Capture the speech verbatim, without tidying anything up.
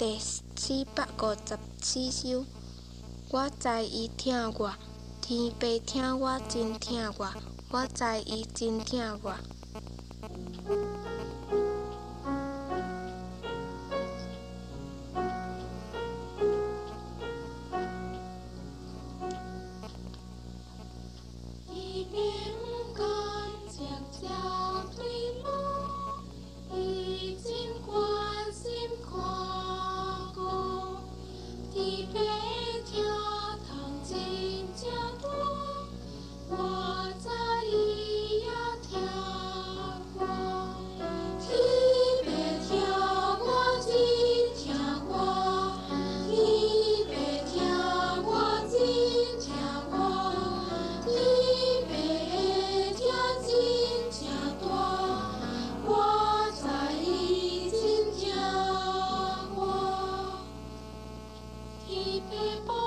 第四百五十四首。我知伊疼我，天父疼我真疼我，我知伊真疼我。 伊并不敢直接对我，伊真关心看顾，天父疼痛真正大，我知伊也疼我。天父疼我真疼我，天父疼我真疼我，天父疼真正大，我知伊真疼我。天父。